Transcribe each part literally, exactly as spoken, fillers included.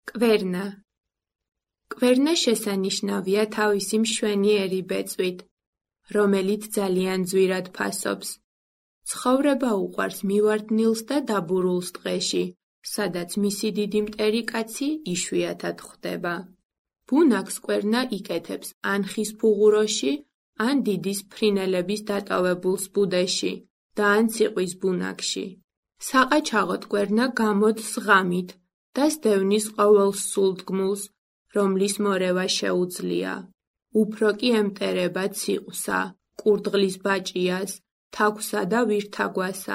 კვერნა. კვერნა შესანიშნავია თავისი მშვენიერი ბეწვით, რომელიც ძალიან ძვირად ფასობს. ცხოვრება უყვარს მივარდნილს და დაბურულს ტყეში, სადაც მისი დიდი მტერი კაცი იშვიათად ხვდება. ბუნაგს კვერნა იკეთებს ან ხის ფუღუროში, ან დიდის ფრინელების დატოვებულ ბუდეში და ან ციყვის ბუნაგში. საყაჩაღოდ კვერნა გამოდის ღამით და სდევნის ყოველ სულდგმულს, რომლის მორევა შეუძლია. უფრო კი ემტერება ციყვსა, კურდღლის ბაჭიას, თაგვსა და ვირთაგვასა.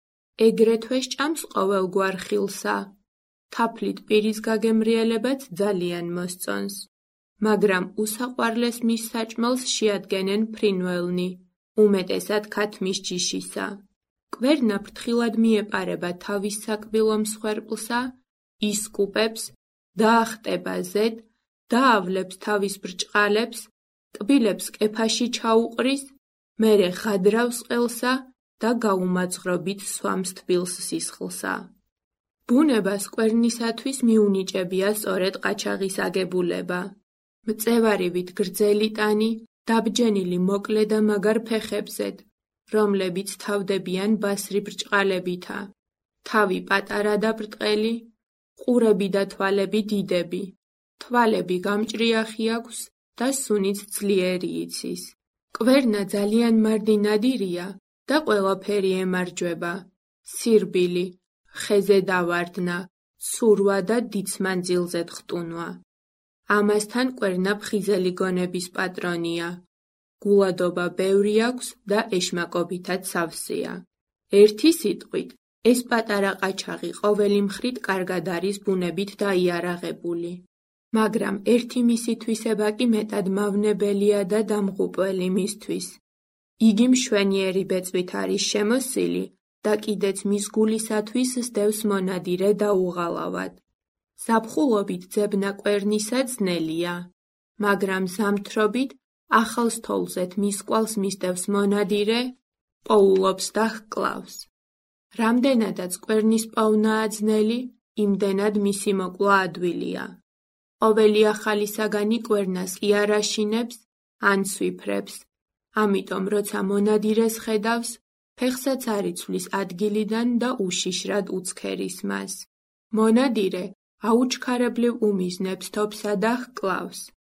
ეგრეთვე სჭამს ყოველგვარ ხილსა. თაფლით პირის გაგემრიელებაც ძალიან მოსწონს. მაგრამ უსაყვარლეს მის საჭმელს შეადგენენ ფრინველნი, უმეტესად ქათმის ჯიშისა. კვერნა ფრთხილად მიეპარება თავის საკბილო მსხვერპლსა, ისკუპებს, დაახტება ზედ, დაავლებს თავის ბრჭყალებს, კბილებს კეფაში ჩაუყრის, მერე ღადრავს ყელსა და გაუმაძღრობით სვამს თბილს სისხლსა. ბუნებას კვერნისათვის მიუნიჭებია სწორედ ყაჩაღის აგებულება. მწევარივით გრძელი ტანი, დაბჯენილი მოკლე და მაგარ ფეხებზედ, რომლებიც თავდებიან ბასრი ბრჭყალებითა. თავი პატარა და ბრტყელი, ყურები და თვალები დიდები. თვალები გამჭრიახი აქვს და სუნიც ძლიერი იცის. კვერნა ძალიან მარდინადირია და ყველაფერი ემარჯვება. სირბილი, ხეზე დავარდნა, ცურვა და დიცმანძილზე ხტუნვა. ამასთან კვერნა ფხიზელი გონების პატრონია. გულადობა ბევრი აქვს და ეშმაკობითაც სავსეა. ერთი სიტყვით, ეს პატარა ყაჩაღი ყოველი მხრით კარგად არის ბუნებით დაიარაღებული. მაგრამ ერთი მისი თვისება კი მეტად მავნებელია და დამღუპველი მისთვის. იგი მშვენიერი ბეწვით არის შემოსილი და კიდეც მის გულისათვის სდევს მონადირე დაუღალავად. ზაფხულობით ძებნა კვერნისა ძნელია, მაგრამ ზამთრობით ახალ სტოლზეთ მის კვალს მისდევს მონადირე, პოულობს და ჰკლავს. რამდენადაც კვერნის პოვნაა ძნელი, იმდენად მისი მოკვლა ადვილია. ყოველი ახალი საგანი კვერნას კი არ აშინებს, ან სვიფრებს. ამიტომ როცა მონადირეს ხედავს, ფეხსაც არ იცვლის ადგილიდან და უშიშრად უცქერის მას. მონადირე აუჩქარებლივ უმიზნებს თოფსა და ჰკლავს.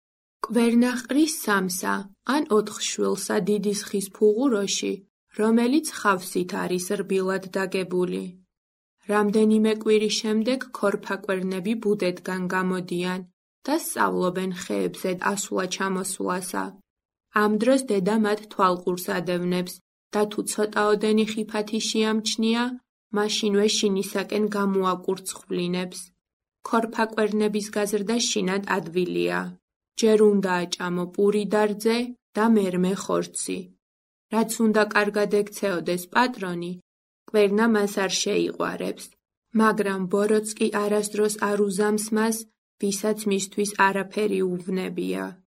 კვერნა ჰყრის სამსა ან ოთხ შვილსა დიდის ხის ფუღუროში, რომელიც ხავსით არის რბილად დაგებული. რამდენიმე კვირის შემდეგ ქორფაკვერნები ბუდედგან გამოდიან და სწავლობენ ხეებზე ასვლა-ჩამოსვლასა. ამ დროს დედა მათ თვალყურს ადევნებს და თუ ცოტაოდენი ხიფათი შეამჩნია, მაშინვე შინისაკენ გამოაკურცხვლინებს. ქორფაკვერნების გაზრდა შინად ადვილია. ჯერ უნდა აჭამო პური დარძე და მერმე ხორცი. რაც უნდა კარგად ექცეოდეს პატრონი, კვერნა მას არ შეიყვარებს, მაგრამ ბოროტს კი არასდროს არ უზამს მას, ვისაც მისთვის არაფერი უვნებია.